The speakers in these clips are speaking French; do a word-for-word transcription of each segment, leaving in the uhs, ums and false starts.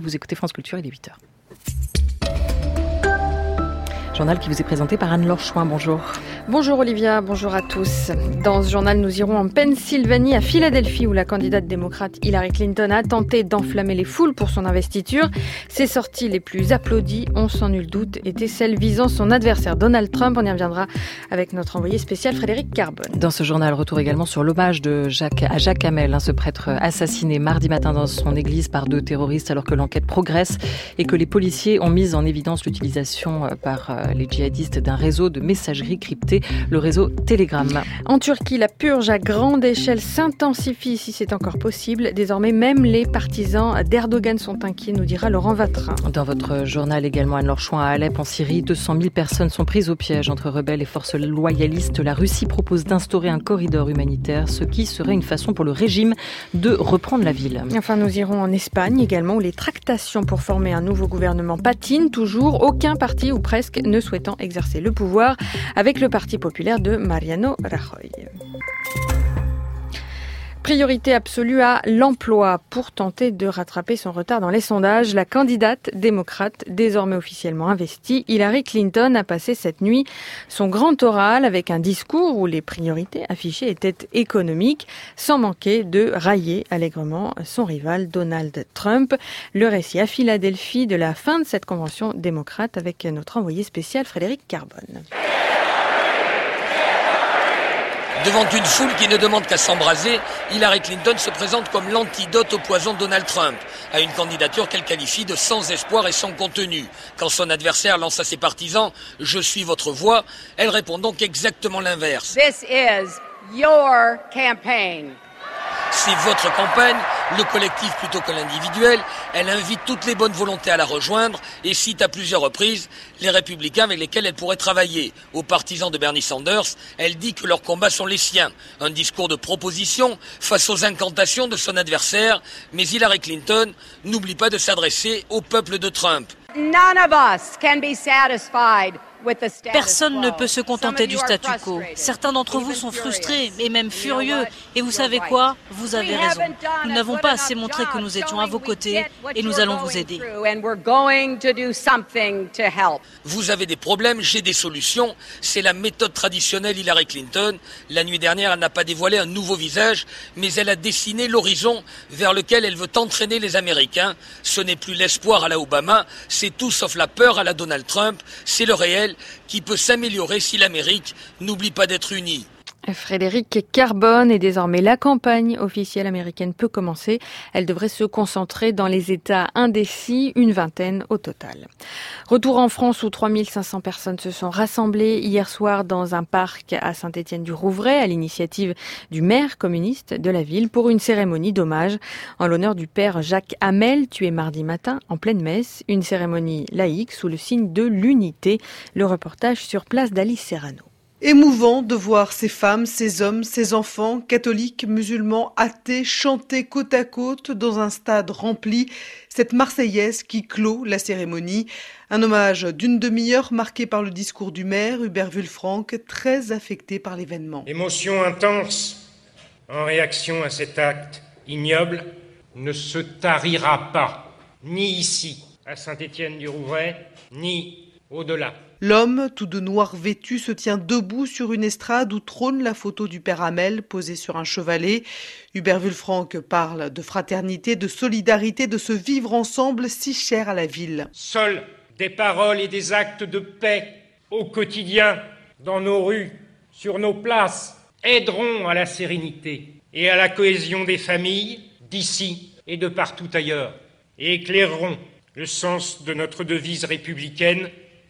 Vous écoutez France Culture, il est huit heures. Journal qui vous est présenté par Anne-Laure Chouin. Bonjour. Bonjour Olivia, bonjour à tous. Dans ce journal, nous irons en Pennsylvanie, à Philadelphie, où la candidate démocrate Hillary Clinton a tenté d'enflammer les foules pour son investiture. Ses sorties les plus applaudies ont sans nul doute été celles visant son adversaire Donald Trump. On y reviendra avec notre envoyé spécial Frédéric Carbone. Dans ce journal, retour également sur l'hommage de Jacques, à Jacques Hamel, hein, ce prêtre assassiné mardi matin dans son église par deux terroristes alors que l'enquête progresse et que les policiers ont mis en évidence l'utilisation par les djihadistes d'un réseau de messagerie cryptée, le réseau Telegram. En Turquie, la purge à grande échelle s'intensifie si c'est encore possible. Désormais, même les partisans d'Erdogan sont inquiets, nous dira Laurent Vatrin. Dans votre journal également, Anne-Laure Chouin, à Alep, en Syrie, deux cent mille personnes sont prises au piège entre rebelles et forces loyalistes. La Russie propose d'instaurer un corridor humanitaire, ce qui serait une façon pour le régime de reprendre la ville. Enfin, nous irons en Espagne également, où les tractations pour former un nouveau gouvernement patinent toujours. Aucun parti, ou presque, ne souhaitant exercer le pouvoir avec le Parti populaire de Mariano Rajoy. Priorité absolue à l'emploi. Pour tenter de rattraper son retard dans les sondages, la candidate démocrate, désormais officiellement investie, Hillary Clinton, a passé cette nuit son grand oral avec un discours où les priorités affichées étaient économiques, sans manquer de railler allègrement son rival Donald Trump. Le récit à Philadelphie de la fin de cette convention démocrate avec notre envoyé spécial Frédéric Carbone. Devant une foule qui ne demande qu'à s'embraser, Hillary Clinton se présente comme l'antidote au poison Donald Trump, à une candidature qu'elle qualifie de sans espoir et sans contenu. Quand son adversaire lance à ses partisans « Je suis votre voix », elle répond donc exactement l'inverse. This is your campaign. C'est votre campagne, le collectif plutôt que l'individuel. Elle invite toutes les bonnes volontés à la rejoindre et cite à plusieurs reprises les républicains avec lesquels elle pourrait travailler. Aux partisans de Bernie Sanders, elle dit que leurs combats sont les siens. Un discours de proposition face aux incantations de son adversaire. Mais Hillary Clinton n'oublie pas de s'adresser au peuple de Trump. None of us can be satisfied. Personne ne peut se contenter du statu quo. Certains d'entre vous sont frustrés et même furieux. Et vous savez quoi ? Vous avez raison. Nous n'avons pas assez montré que nous étions à vos côtés et nous allons vous aider. Vous avez des problèmes, j'ai des solutions. C'est la méthode traditionnelle Hillary Clinton. La nuit dernière, elle n'a pas dévoilé un nouveau visage, mais elle a dessiné l'horizon vers lequel elle veut entraîner les Américains. Ce n'est plus l'espoir à la Obama, c'est tout sauf la peur à la Donald Trump. C'est le réel qui peut s'améliorer si l'Amérique n'oublie pas d'être unie. Frédéric Carbone, et désormais la campagne officielle américaine peut commencer. Elle devrait se concentrer dans les États indécis, une vingtaine au total. Retour en France où trois mille cinq cents personnes se sont rassemblées hier soir dans un parc à Saint-Étienne-du-Rouvray à l'initiative du maire communiste de la ville pour une cérémonie d'hommage en l'honneur du père Jacques Hamel, tué mardi matin en pleine messe. Une cérémonie laïque sous le signe de l'unité. Le reportage sur place d'Alice Serrano. Émouvant de voir ces femmes, ces hommes, ces enfants, catholiques, musulmans, athées, chanter côte à côte dans un stade rempli, cette Marseillaise qui clôt la cérémonie. Un hommage d'une demi-heure marqué par le discours du maire, Hubert Wulfranc, très affecté par l'événement. Émotion intense en réaction à cet acte ignoble ne se tarira pas, ni ici, à Saint-Étienne-du-Rouvray, ni au-delà. L'homme, tout de noir vêtu, se tient debout sur une estrade où trône la photo du père Hamel posée sur un chevalet. Hubert Wulfranc parle de fraternité, de solidarité, de ce vivre ensemble si cher à la ville. Seules des paroles et des actes de paix au quotidien, dans nos rues, sur nos places, aideront à la sérénité et à la cohésion des familles d'ici et de partout ailleurs et éclaireront le sens de notre devise républicaine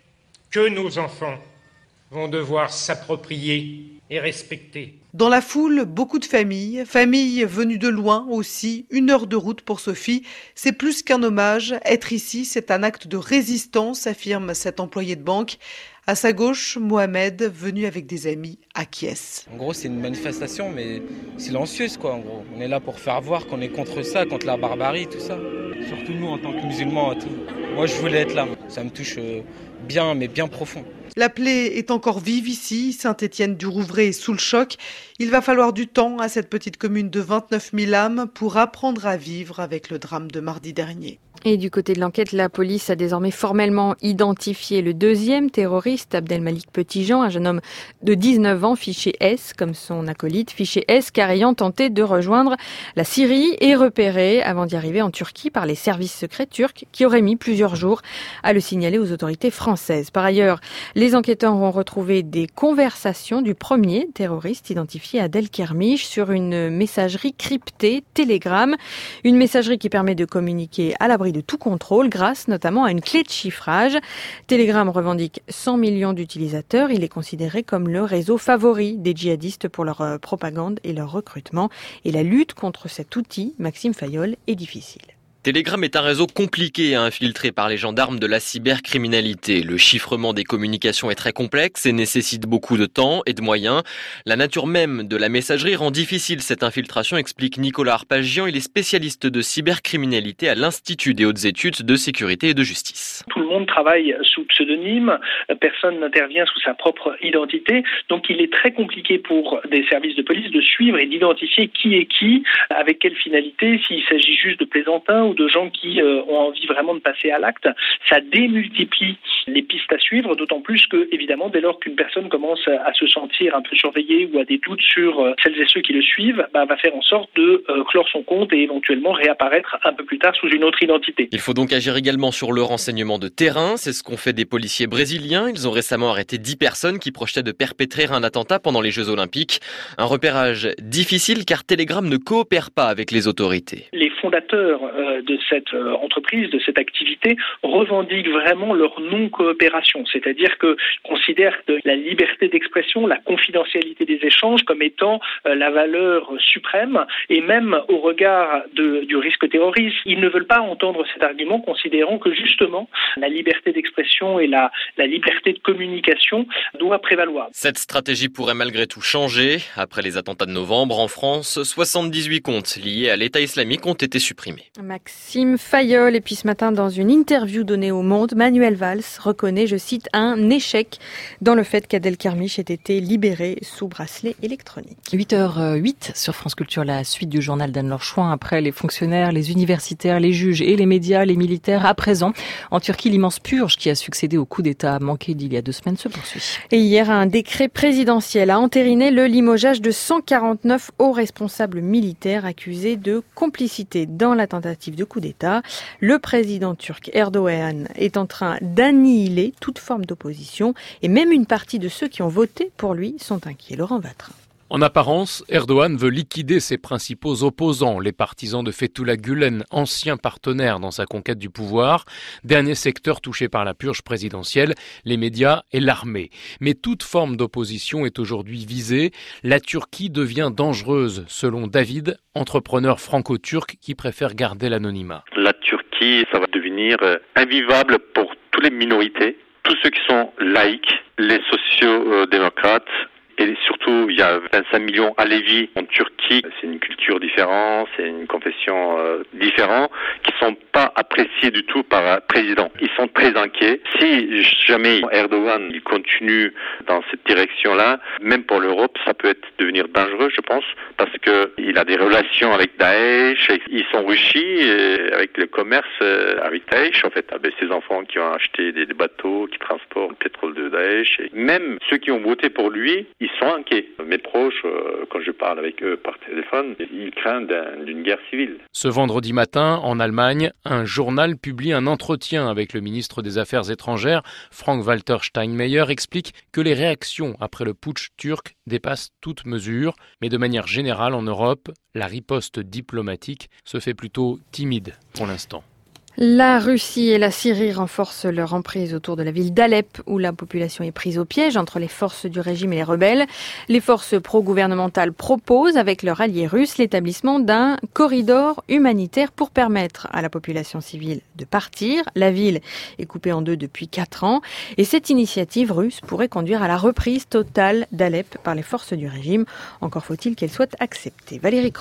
que nos enfants vont devoir s'approprier et respecter. Dans la foule, beaucoup de familles, familles venues de loin aussi, une heure de route pour Sophie. C'est plus qu'un hommage, être ici, c'est un acte de résistance, affirme cet employé de banque. À sa gauche, Mohamed, venu avec des amis, acquiesce. En gros, c'est une manifestation, mais silencieuse, quoi, en gros. On est là pour faire voir qu'on est contre ça, contre la barbarie, tout ça. Surtout nous, en tant que musulmans, tout. Moi, je voulais être là. Ça me touche bien, mais bien profond. La plaie est encore vive ici. Saint-Étienne-du-Rouvray est sous le choc. Il va falloir du temps à cette petite commune de vingt-neuf mille âmes pour apprendre à vivre avec le drame de mardi dernier. Et du côté de l'enquête, la police a désormais formellement identifié le deuxième terroriste, Abdelmalik Petitjean, un jeune homme de dix-neuf ans, fiché S, comme son acolyte, fiché S car ayant tenté de rejoindre la Syrie et repéré avant d'y arriver en Turquie par les services secrets turcs qui auraient mis plusieurs jours à le signaler aux autorités françaises. Par ailleurs, les enquêteurs ont retrouvé des conversations du premier terroriste identifié à Delkermiche sur une messagerie cryptée Telegram, une messagerie qui permet de communiquer à l'abri de tout contrôle grâce notamment à une clé de chiffrage. Telegram revendique cent millions d'utilisateurs. Il est considéré comme le réseau favori des djihadistes pour leur propagande et leur recrutement. Et la lutte contre cet outil, Maxime Fayolle, est difficile. Telegram est un réseau compliqué à infiltrer par les gendarmes de la cybercriminalité. Le chiffrement des communications est très complexe et nécessite beaucoup de temps et de moyens. La nature même de la messagerie rend difficile cette infiltration, explique Nicolas Arpagian. Il est spécialiste de cybercriminalité à l'Institut des hautes études de sécurité et de justice. Tout le monde travaille sous pseudonyme, personne n'intervient sous sa propre identité, donc il est très compliqué pour des services de police de suivre et d'identifier qui est qui, avec quelle finalité, s'il s'agit juste de plaisantins ou de gens qui euh, ont envie vraiment de passer à l'acte. Ça démultiplie les pistes à suivre, d'autant plus que, évidemment, dès lors qu'une personne commence à se sentir un peu surveillée ou a des doutes sur euh, celles et ceux qui le suivent, bah, va faire en sorte de euh, clore son compte et éventuellement réapparaître un peu plus tard sous une autre identité. Il faut donc agir également sur le renseignement de terrain. C'est ce qu'ont fait des policiers brésiliens. Ils ont récemment arrêté dix personnes qui projetaient de perpétrer un attentat pendant les Jeux Olympiques. Un repérage difficile car Telegram ne coopère pas avec les autorités. Les fondateurs euh, de cette euh, entreprise, de cette activité, revendiquent vraiment leur non-coopération, c'est-à-dire qu'ils considèrent que la liberté d'expression, la confidentialité des échanges comme étant euh, la valeur suprême, et même au regard de, du risque terroriste. Ils ne veulent pas entendre cet argument, considérant que justement la liberté d'expression et la, la liberté de communication doivent prévaloir. Cette stratégie pourrait malgré tout changer. Après les attentats de novembre, en France, soixante-dix-huit comptes liés à l'État islamique ont été supprimés. Maxime Fayolle, et puis ce matin, dans une interview donnée au Monde, Manuel Valls reconnaît, je cite, un échec dans le fait qu'Adel Kermiche ait été libéré sous bracelet électronique. huit heures huit sur France Culture, la suite du journal d'Anne-Laure Chouin. Après les fonctionnaires, les universitaires, les juges et les médias, les militaires, à présent, en Turquie, l'immense purge qui a succédé au coup d'État manqué d'il y a deux semaines se poursuit. Et hier, un décret présidentiel a entériné le limogeage de cent quarante-neuf hauts responsables militaires accusés de complicité dans la tentative de coup d'État. Le président turc Erdogan est en train d'annihiler toute forme d'opposition et même une partie de ceux qui ont voté pour lui sont inquiets. Laurent Vatrin. En apparence, Erdogan veut liquider ses principaux opposants, les partisans de Fethullah Gülen, ancien partenaire dans sa conquête du pouvoir, dernier secteur touché par la purge présidentielle, les médias et l'armée. Mais toute forme d'opposition est aujourd'hui visée. La Turquie devient dangereuse, selon David, entrepreneur franco-turc qui préfère garder l'anonymat. La Turquie, ça va devenir invivable pour toutes les minorités, tous ceux qui sont laïcs, les sociaux-démocrates. Et surtout, il y a vingt-cinq millions alévis en Turquie. C'est une culture différente, c'est une confession euh, différente, qui sont pas appréciés du tout par un président. Ils sont très inquiets. Si jamais Erdogan il continue dans cette direction-là, même pour l'Europe, ça peut être devenir dangereux, je pense, parce que il a des relations avec Daesh. Ils s'enrichissent avec le commerce avec Daesh, en fait, avec ses enfants qui ont acheté des bateaux qui transportent le pétrole de Daesh. Et même ceux qui ont voté pour lui, ils sont inquiets. Mes proches, euh, quand je parle avec eux par téléphone, ils craignent d'un, d'une guerre civile. Ce vendredi matin, en Allemagne, un journal publie un entretien avec le ministre des Affaires étrangères, Frank-Walter Steinmeier, explique que les réactions après le putsch turc dépassent toute mesure. Mais de manière générale, en Europe, la riposte diplomatique se fait plutôt timide pour l'instant. La Russie et la Syrie renforcent leur emprise autour de la ville d'Alep, où la population est prise au piège entre les forces du régime et les rebelles. Les forces pro-gouvernementales proposent, avec leur allié russe, l'établissement d'un corridor humanitaire pour permettre à la population civile de partir. La ville est coupée en deux depuis quatre ans, et cette initiative russe pourrait conduire à la reprise totale d'Alep par les forces du régime. Encore faut-il qu'elle soit acceptée. Valérie Crova.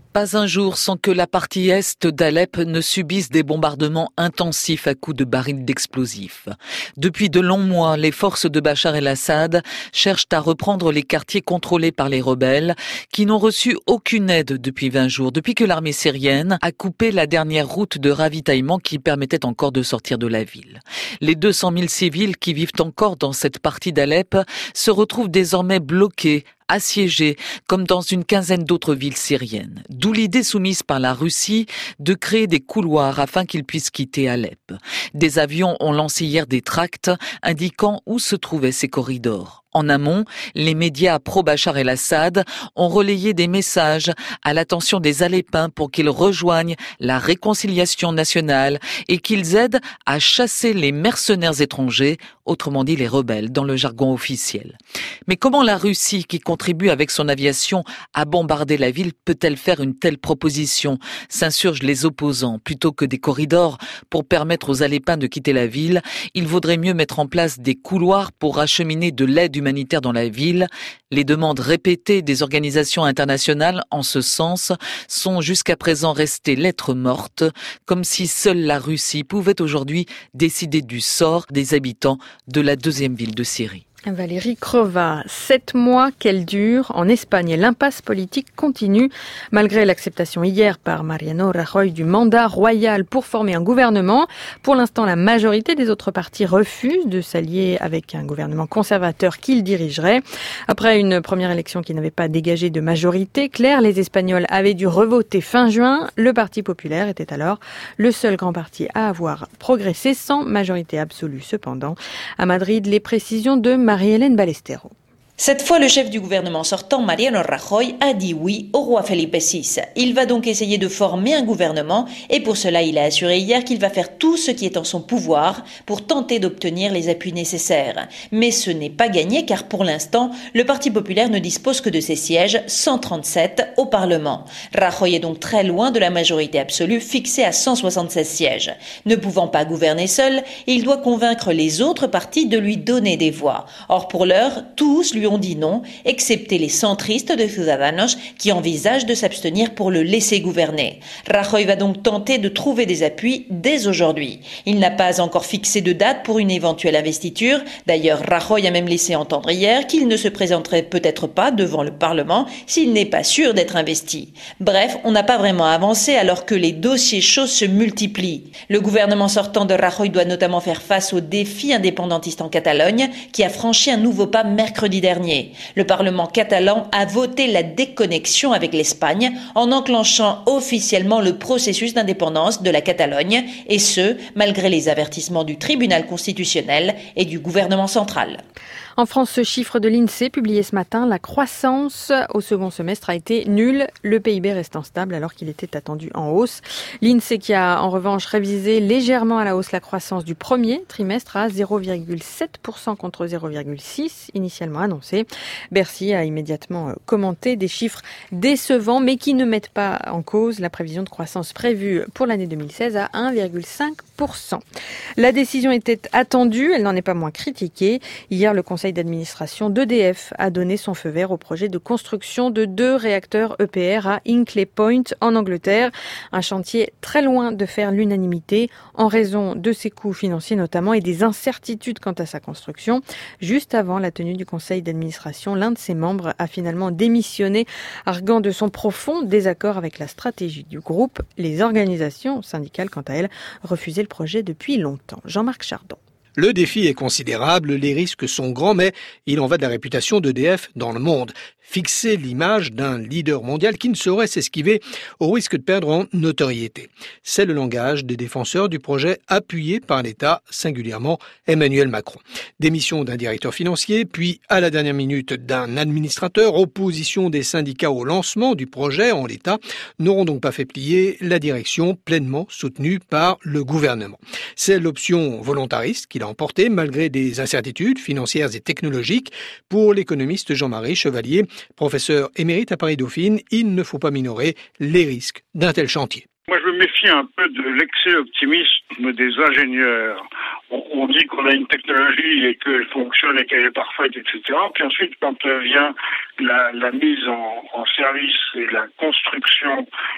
Pas un jour sans que la partie est d'Alep ne subisse des bombardements intensifs à coups de barils d'explosifs. Depuis de longs mois, les forces de Bachar el-Assad cherchent à reprendre les quartiers contrôlés par les rebelles qui n'ont reçu aucune aide depuis vingt jours, depuis que l'armée syrienne a coupé la dernière route de ravitaillement qui permettait encore de sortir de la ville. Les deux cent mille civils qui vivent encore dans cette partie d'Alep se retrouvent désormais bloqués, assiégés, comme dans une quinzaine d'autres villes syriennes. D'où l'idée soumise par la Russie de créer des couloirs afin qu'ils puissent quitter Alep. Des avions ont lancé hier des tracts indiquant où se trouvaient ces corridors. En amont, les médias pro-Bachar el-Assad ont relayé des messages à l'attention des Alépins pour qu'ils rejoignent la réconciliation nationale et qu'ils aident à chasser les mercenaires étrangers, autrement dit les rebelles, dans le jargon officiel. Mais comment la Russie, qui contribue avec son aviation à bombarder la ville, peut-elle faire une telle proposition ? S'insurgent les opposants. Plutôt que des corridors pour permettre aux Alépins de quitter la ville, il vaudrait mieux mettre en place des couloirs pour acheminer de l'aide humanitaire dans la ville. Les demandes répétées des organisations internationales en ce sens sont jusqu'à présent restées lettres mortes, comme si seule la Russie pouvait aujourd'hui décider du sort des habitants de la deuxième ville de Syrie. Valérie Crova, sept mois qu'elle dure en Espagne et l'impasse politique continue. Malgré l'acceptation hier par Mariano Rajoy du mandat royal pour former un gouvernement, pour l'instant la majorité des autres partis refusent de s'allier avec un gouvernement conservateur qu'il dirigerait. Après une première élection qui n'avait pas dégagé de majorité claire, les Espagnols avaient dû revoter fin juin. Le Parti populaire était alors le seul grand parti à avoir progressé sans majorité absolue. Cependant, à Madrid, les précisions de Marie-Hélène Ballestero. Cette fois, le chef du gouvernement sortant, Mariano Rajoy, a dit oui au roi Felipe six. Il va donc essayer de former un gouvernement et pour cela, il a assuré hier qu'il va faire tout ce qui est en son pouvoir pour tenter d'obtenir les appuis nécessaires. Mais ce n'est pas gagné car pour l'instant, le Parti populaire ne dispose que de ses sièges, cent trente-sept, au Parlement. Rajoy est donc très loin de la majorité absolue fixée à cent soixante-seize sièges. Ne pouvant pas gouverner seul, il doit convaincre les autres partis de lui donner des voix. Or, pour l'heure, tous lui ont dit non, excepté les centristes de Ciudadanos qui envisagent de s'abstenir pour le laisser gouverner. Rajoy va donc tenter de trouver des appuis dès aujourd'hui. Il n'a pas encore fixé de date pour une éventuelle investiture. D'ailleurs, Rajoy a même laissé entendre hier qu'il ne se présenterait peut-être pas devant le Parlement s'il n'est pas sûr d'être investi. Bref, on n'a pas vraiment avancé alors que les dossiers chauds se multiplient. Le gouvernement sortant de Rajoy doit notamment faire face au défi indépendantiste en Catalogne qui a franchi un nouveau pas mercredi dernier. Le Parlement catalan a voté la déconnexion avec l'Espagne en enclenchant officiellement le processus d'indépendance de la Catalogne, et ce, malgré les avertissements du tribunal constitutionnel et du gouvernement central. En France, ce chiffre de l'INSEE publié ce matin, la croissance au second semestre a été nulle, le P I B restant stable alors qu'il était attendu en hausse. L'INSEE qui a en revanche révisé légèrement à la hausse la croissance du premier trimestre à zéro virgule sept pour cent contre zéro virgule six pour cent initialement annoncé. Bercy a immédiatement commenté des chiffres décevants mais qui ne mettent pas en cause la prévision de croissance prévue pour l'année deux mille seize à un virgule cinq pour cent. La décision était attendue, elle n'en est pas moins critiquée. Hier, le conseil d'administration d'E D F a donné son feu vert au projet de construction de deux réacteurs E P R à Hinkley Point en Angleterre. Un chantier très loin de faire l'unanimité en raison de ses coûts financiers notamment et des incertitudes quant à sa construction. Juste avant la tenue du conseil d'administration, l'un de ses membres a finalement démissionné, arguant de son profond désaccord avec la stratégie du groupe. Les organisations syndicales, quant à elles, refusaient le projet depuis longtemps. Jean-Marc Chardon. Le défi est considérable, les risques sont grands, mais il en va de la réputation d'E D F dans le monde. Fixer l'image d'un leader mondial qui ne saurait s'esquiver au risque de perdre en notoriété. C'est le langage des défenseurs du projet appuyé par l'État, singulièrement Emmanuel Macron. Démission d'un directeur financier, puis à la dernière minute d'un administrateur, opposition des syndicats au lancement du projet en l'État, n'auront donc pas fait plier la direction pleinement soutenue par le gouvernement. C'est l'option volontariste qui l'a emporté malgré des incertitudes financières et technologiques. Pour l'économiste Jean-Marie Chevalier, professeur émérite à Paris-Dauphine, il ne faut pas minorer les risques d'un tel chantier. Moi, je me méfie un peu de l'excès optimisme des ingénieurs. On, on dit qu'on a une technologie et qu'elle fonctionne et qu'elle est parfaite, et cetera. Puis ensuite, quand vient la, la mise en, en service et la construction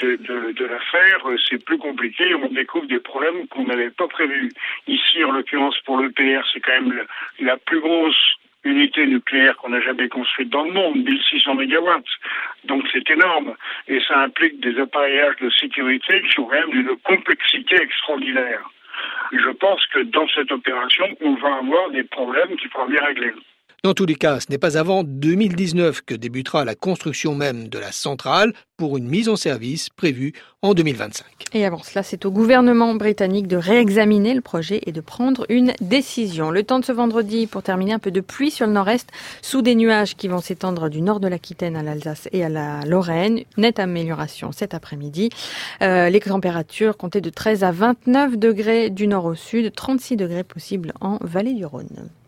de, de, de l'affaire, c'est plus compliqué. On découvre des problèmes qu'on n'avait pas prévus. Ici, en l'occurrence, pour l'E P R, c'est quand même la, la plus grosse unité nucléaire qu'on a jamais construite dans le monde, mille six cents mégawatts. Donc c'est énorme. Et ça implique des appareillages de sécurité qui sont quand même d'une complexité extraordinaire. Je pense que dans cette opération, on va avoir des problèmes qu'il faudra bien régler. Dans tous les cas, ce n'est pas avant deux mille dix-neuf que débutera la construction même de la centrale pour une mise en service prévue en deux mille vingt-cinq. Et avant cela, c'est au gouvernement britannique de réexaminer le projet et de prendre une décision. Le temps de ce vendredi, pour terminer, un peu de pluie sur le nord-est, sous des nuages qui vont s'étendre du nord de l'Aquitaine à l'Alsace et à la Lorraine. Nette amélioration cet après-midi. Euh, les températures comptaient de treize à vingt-neuf degrés du nord au sud, trente-six degrés possibles en vallée du Rhône.